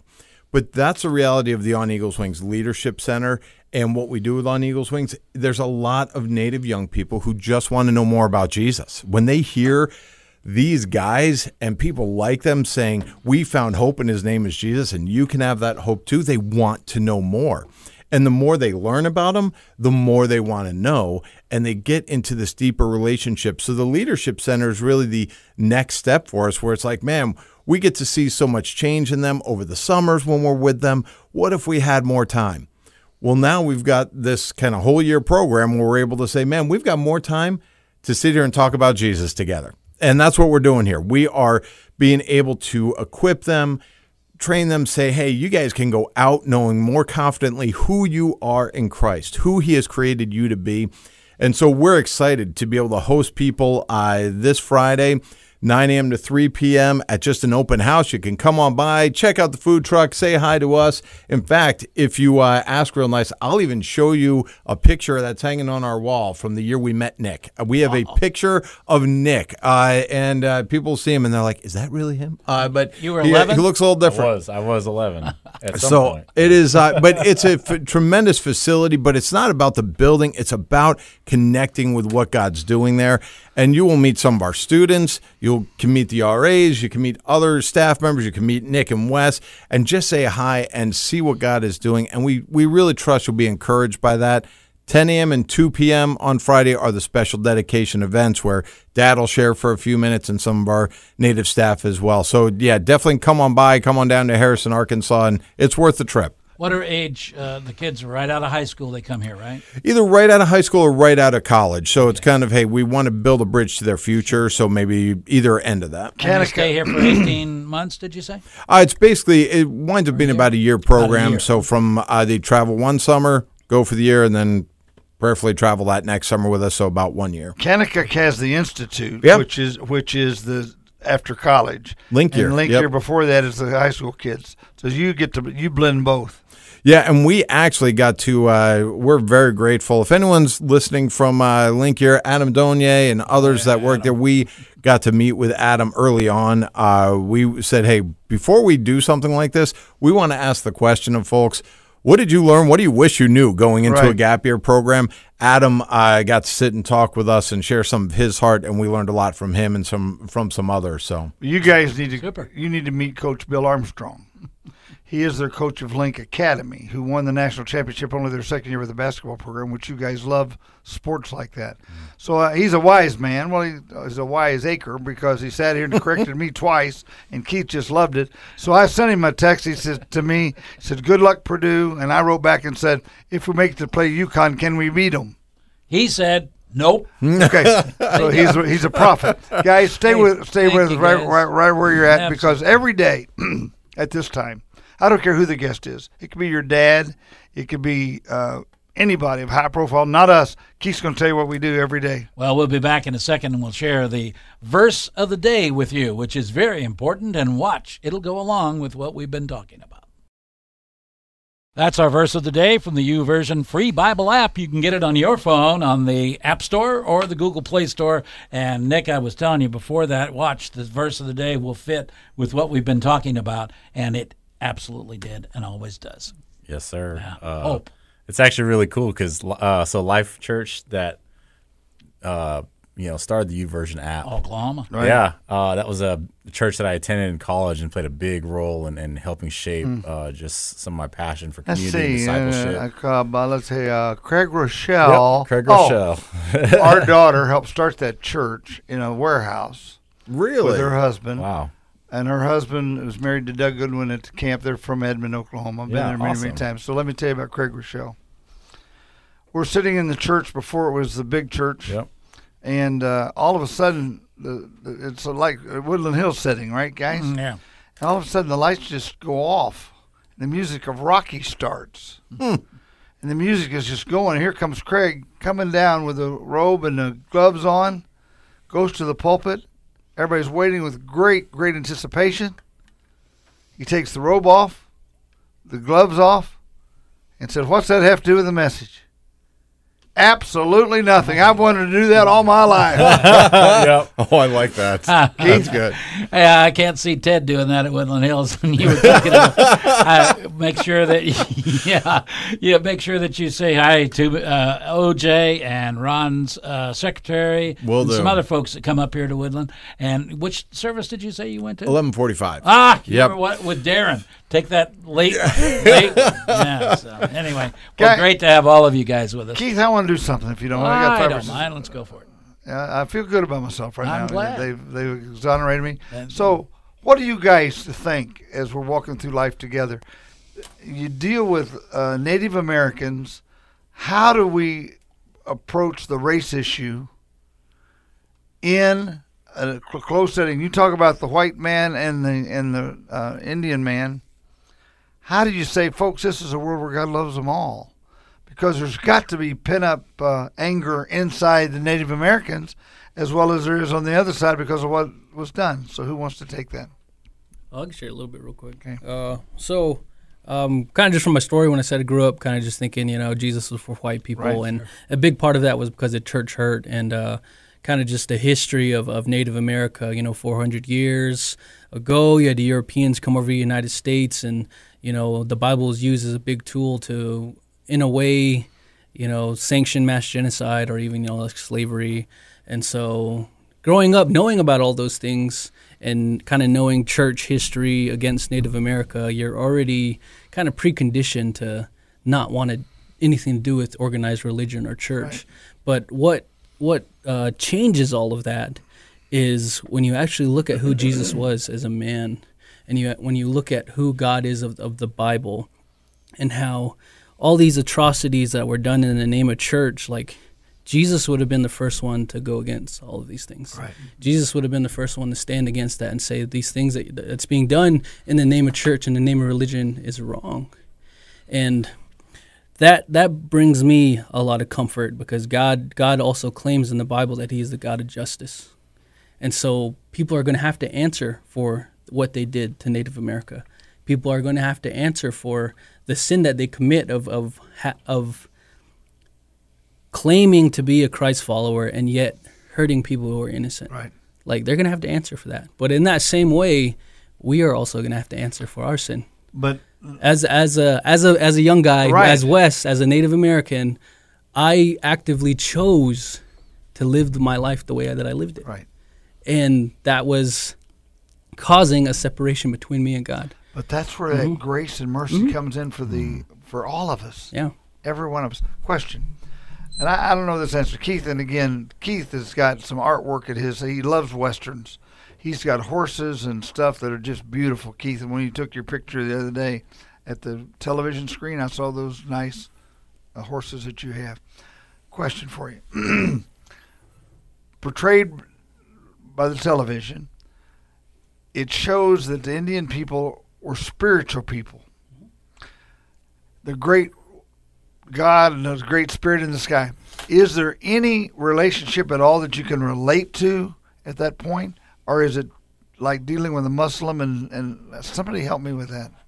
But that's the reality of the On Eagles Wings Leadership Center and what we do with On Eagles Wings. There's a lot of Native young people who just want to know more about Jesus. When they hear these guys and people like them saying, we found hope and his name is Jesus, and you can have that hope too, they want to know more. And the more they learn about him, the more they want to know, and they get into this deeper relationship. So the Leadership Center is really the next step for us, where it's like, man, we get to see so much change in them over the summers when we're with them. What if we had more time? Well, now we've got this kind of whole year program where we're able to say, man, we've got more time to sit here and talk about Jesus together. And that's what we're doing here. We are being able to equip them, train them, say, hey, you guys can go out knowing more confidently who you are in Christ, who he has created you to be. And so we're excited to be able to host people uh, this Friday, nine a.m. to three p.m. at just an open house. You can come on by, check out the food truck, say hi to us. In fact, if you uh, ask real nice, I'll even show you a picture that's hanging on our wall from the year we met Nick. We have wow. a picture of Nick, uh, and uh, people see him and they're like, is that really him? Uh, but you were he, eleven? He looks a little different. I was. I was eleven at some so point. it is, uh, but it's a f- tremendous facility, but it's not about the building. It's about connecting with what God's doing there. And you will meet some of our students. You can meet the R As. You can meet other staff members. You can meet Nick and Wes and just say hi and see what God is doing. And we, we really trust you'll be encouraged by that. ten a.m. and two p.m. on Friday are the special dedication events where Dad will share for a few minutes and some of our native staff as well. So, yeah, definitely come on by. Come on down to Harrison, Arkansas, and it's worth the trip. What are age uh, the kids are right out of high school? They come here, right? Either right out of high school or right out of college. So it's kind of, hey, we want to build a bridge to their future. So maybe either end of that. Can they stay here for eighteen months? Did you say? Uh, it's basically it winds up being about a year program. a year. So from uh, they travel one summer, go for the year, and then prayerfully travel that next summer with us. So about one year. Kanakuk has the Institute, Yep. which is which is the after college. Link year. And Link Yep. year before that is the high school kids. So you get to you blend both. Yeah, and we actually got to, uh, we're very grateful. If anyone's listening from uh, Link here, Adam Donier and others yeah, that work Adam. there, we got to meet with Adam early on. Uh, we said, hey, before we do something like this, we want to ask the question of folks, what did you learn? What do you wish you knew going into Right. a gap year program? Adam uh, got to sit and talk with us and share some of his heart, and we learned a lot from him and some from some others. So You guys need to Super. you need to meet Coach Bill Armstrong. He is their coach of Link Academy, who won the national championship only their second year with the basketball program, which you guys love sports like that. So uh, he's a wise man. Well, he, he's a wise acre because he sat here and corrected me twice, and Keith just loved it. So I sent him a text. He said to me, he said, good luck, Purdue. And I wrote back and said, if we make it to play UConn, can we beat them? He said, nope. Okay, so he's a, he's a prophet. Guys, stay Hey, with stay thank with us you, right, guys. right right where you're at, Absolutely. because every day at this time, I don't care who the guest is. It could be your dad. It could be uh, anybody of high profile. Not us. Keith's going to tell you what we do every day. Well, we'll be back in a second and we'll share the verse of the day with you, which is very important. And watch, it'll go along with what we've been talking about. That's our verse of the day from the YouVersion free Bible app. You can get it on your phone on the App Store or the Google Play Store. And Nick, I was telling you before that, watch, the verse of the day will fit with what we've been talking about. And it absolutely did and always does. Yes, sir. Yeah. Uh, Hope. It's actually really cool because uh, so Life Church that uh, you know started the YouVersion app. Oklahoma. Right. Yeah, uh, that was a church that I attended in college and played a big role in, in helping shape uh, just some of my passion for Let's community and see. discipleship. Uh, uh, let's say uh, Craig Rochelle. Yep, Craig Oh, Rochelle. our daughter helped start that church in a warehouse really, with her husband. Wow. And her husband was married to Doug Goodwin at the camp. They're from Edmond, Oklahoma. I've been Yeah, there many, awesome. many times. So let me tell you about Craig Rochelle. We're sitting in the church before it was the big church. Yep. And uh, all of a sudden, the, the, it's like a Woodland Hills setting, right, guys? Mm, Yeah. And all of a sudden, the lights just go off. And the music of Rocky starts. And the music is just going. Here comes Craig coming down with the robe and the gloves on, goes to the pulpit. Everybody's waiting with great, great anticipation. He takes the robe off, the gloves off, and said, what's that have to do with the message? absolutely nothing. I've wanted to do that all my life. Yep. Oh, I like that. That's good. Yeah, I can't see Ted doing that at Woodland Hills. And you were thinking of, uh, make sure that yeah, yeah, make sure that you say hi to uh, O J and Ron's uh, secretary, Will and do. some other folks that come up here to Woodland. And which service did you say you went to? eleven forty-five. Ah, you Yep. were what with Darren. Take that late, late. One. Yeah. So anyway, well, Guy- great to have all of you guys with us. Keith, I want to do something if you don't mind. I got I five or don't six- mind. Let's go for it. Yeah, I feel good about myself right I'm now. glad. They've, they've exonerated me. And- So, what do you guys think as we're walking through life together? You deal with uh, Native Americans. How do we approach the race issue in a cl- close setting? You talk about the white man and the and the uh, Indian man. How do you say, folks, this is a world where God loves them all? Because there's got to be pent-up uh, anger inside the Native Americans as well as there is on the other side because of what was done. So who wants to take that? I can share a little bit real quick. Okay. Uh, so, um, kind of just from my story, when I said I grew up, kind of just thinking, you know, Jesus was for white people, Right, and a big part of that was because of church hurt and uh, kind of just the history of, of Native America. You know, four hundred years ago, you had the Europeans come over to the United States, and you know, the Bible is used as a big tool to, in a way, you know, sanction mass genocide or even, you know, like slavery. And so growing up, knowing about all those things and kind of knowing church history against Native America, you're already kind of preconditioned to not want to, anything to do with organized religion or church. Right. But what what uh, changes all of that is when you actually look at who Jesus was as a man, and you when you look at who God is of, of the Bible, and how all these atrocities that were done in the name of church, like Jesus would have been the first one to go against all of these things. Right. Jesus would have been the first one to stand against that and say these things that that's being done in the name of church, in the name of religion, is wrong. And that that brings me a lot of comfort, because God God also claims in the Bible that He is the God of justice. And so people are going to have to answer for what they did to Native America. People are going to have to answer for the sin that they commit of of ha- of claiming to be a Christ follower and yet hurting people who are innocent. Right. Like, they're going to have to answer for that. But in that same way, we are also going to have to answer for our sin. But As as a as a as a young guy, Right. as Wes, as a Native American, I actively chose to live my life the way that I lived it. right. And that was causing a separation between me and God. But that's where that grace and mercy comes in for the for all of us. Yeah. Every one of us. Question. And I, I don't know this answer. Keith, and again, Keith has got some artwork at his. He loves westerns. He's got horses and stuff that are just beautiful, Keith. And when you took your picture the other day at the television screen, I saw those nice uh, horses that you have. Question for you. Portrayed by the television, it shows that the Indian people were spiritual people. The great God and the great spirit in the sky. Is there any relationship at all that you can relate to at that point? Or is it like dealing with a Muslim? And, and somebody help me with that.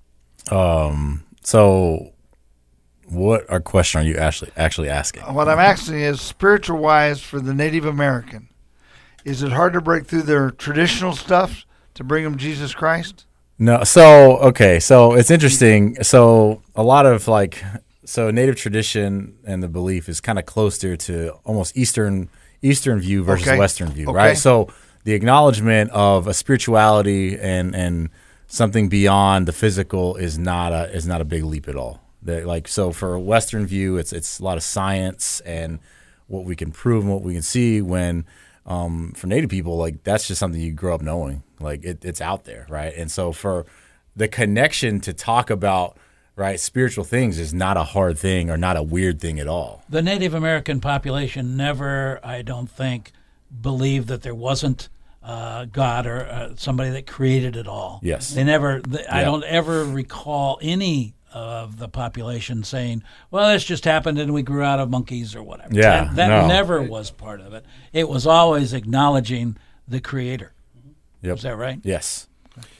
Um. So, what our question are you actually actually asking? What I'm asking is, spiritual wise, for the Native American, is it hard to break through their traditional stuff to bring them Jesus Christ? No. So okay. So it's interesting. So a lot of like so native tradition and the belief is kind of closer to almost Eastern Eastern view versus Okay. Western view, Okay. right? So the acknowledgement of a spirituality and and something beyond the physical is not a is not a big leap at all. That like so for a Western view, it's it's a lot of science and what we can prove and what we can see. When um, for Native people, like that's just something you grow up knowing. Like it, it's out there, right? And so for the connection to talk about right spiritual things is not a hard thing or not a weird thing at all. The Native American population never, I don't think, believed that there wasn't uh, God or uh, somebody that created it all. Yes. They never, they, I Yeah. don't ever recall any of the population saying, well, this just happened and we grew out of monkeys or whatever. Yeah, That, that no. never was part of it. It was always acknowledging the Creator. Yep. Is that right? Yes.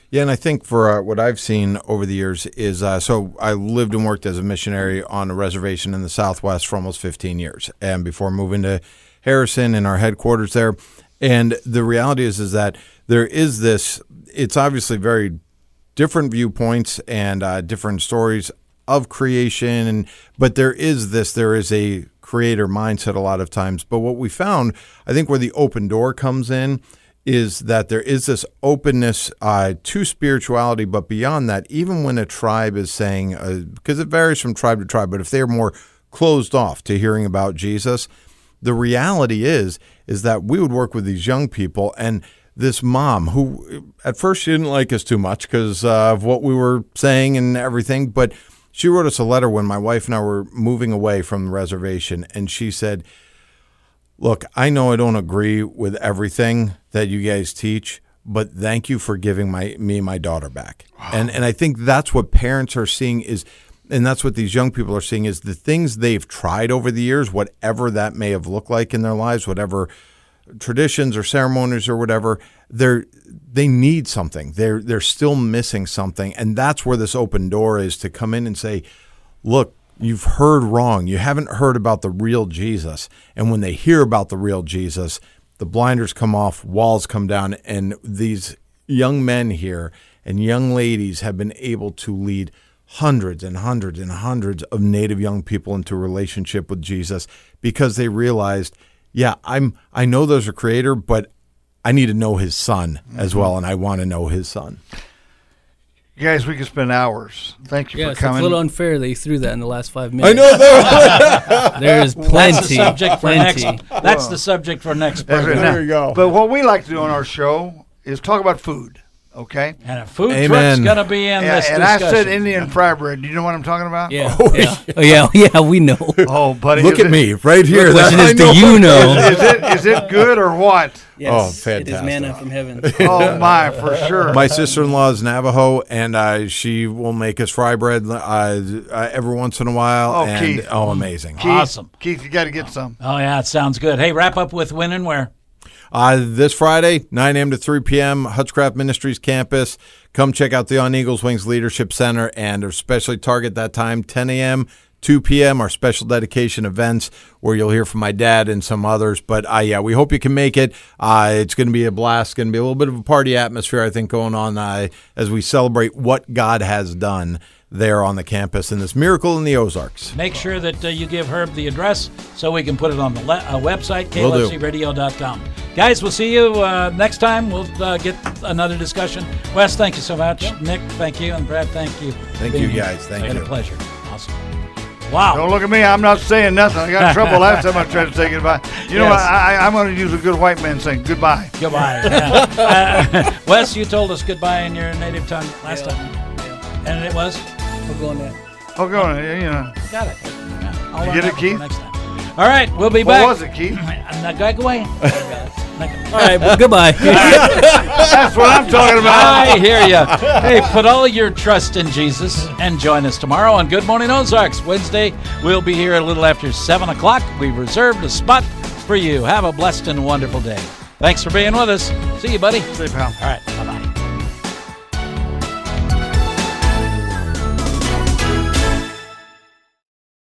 Yeah, and I think for uh, what I've seen over the years is, uh, so I lived and worked as a missionary on a reservation in the Southwest for almost fifteen years, and before moving to Harrison and our headquarters there. And the reality is, is that there is this, it's obviously very different viewpoints and uh, different stories of creation, and but there is this, there is a creator mindset a lot of times. But what we found, I think where the open door comes in, is that there is this openness uh, to spirituality, but beyond that, even when a tribe is saying, uh, because it varies from tribe to tribe, but if they're more closed off to hearing about Jesus, the reality is, is that we would work with these young people, and this mom who at first she didn't like us too much because uh, of what we were saying and everything, but she wrote us a letter when my wife and I were moving away from the reservation, and she said, look, I know I don't agree with everything that you guys teach, but thank you for giving my me my daughter back. Wow. And and I think that's what parents are seeing is, and that's what these young people are seeing is the things they've tried over the years, whatever that may have looked like in their lives, whatever traditions or ceremonies or whatever, they're they need something. They're they're still missing something. And that's where this open door is to come in and say, look, you've heard wrong. You haven't heard about the real Jesus. And when they hear about the real Jesus, the blinders come off, walls come down, and these young men here and young ladies have been able to lead hundreds and hundreds and hundreds of Native young people into a relationship with Jesus because they realized, yeah, I'm I know there's a creator, but I need to know his son as well, and I want to know his son. You guys, we could spend hours. Thank you Yeah, for so coming. it's a little unfair they threw that in the last five minutes. I know that. There's That's the plenty. subject for next. plenty. That's the subject for next That's right. program. There you go. But what we like to do on our show is talk about food, okay? And a food Amen. truck's gonna be in Yeah, this and I discussion. said Indian fry bread. Do you know what I'm talking about? Yeah. yeah. Oh, yeah. Yeah, we know. Oh, buddy. Look is at it- me right here. The question That- is, I do you know? Is it is it good or what? Yes, Oh, It is fantastic. manna from heaven. Oh my, for sure. My sister-in-law is Navajo, and uh, she will make us fry bread uh, uh, every once in a while. Oh, and, Keith. oh, amazing. Keith, Awesome. Keith, you got to get some. Oh yeah, it sounds good. Hey, wrap up with when and where. Uh, this Friday, nine a.m. to three p.m., Hutchcraft Ministries campus. Come check out the On Eagles Wings Leadership Center, and especially target that time, ten a.m., two p.m., our special dedication events where you'll hear from my dad and some others. But, uh, yeah, we hope you can make it. Uh, it's going to be a blast. It's going to be a little bit of a party atmosphere, I think, going on uh, as we celebrate what God has done there on the campus in this miracle in the Ozarks. Make sure that uh, you give Herb the address so we can put it on the le- uh, website, K Will L do. F C radio dot com. Guys, we'll see you uh, next time. We'll uh, get another discussion. Wes, thank you so much. Nick, thank you. And Brad, thank you. Thank Being you, here. guys. Thank It's been you. a pleasure. Awesome. Wow. Don't look at me. I'm not saying nothing. I got in trouble last time I tried to say goodbye. You know Yes. what? I, I, I'm going to use a good white man saying goodbye. Goodbye. Yeah. Uh, Wes, you told us goodbye in your native tongue last Yeah. time. Yeah. And it was? We'll go on that. Oh, go on. You know. Got it. Yeah. I'll You learn get that it, one Keith? for Next time. All right, we'll be What back. was it, Keith? I'm not going away. All right, well, goodbye. That's what I'm talking about. I hear you. Hey, put all your trust in Jesus and join us tomorrow on Good Morning Ozarks. Wednesday, we'll be here a little after seven o'clock. We've reserved a spot for you. Have a blessed and wonderful day. Thanks for being with us. See you, buddy. Say, pal. All right, bye-bye.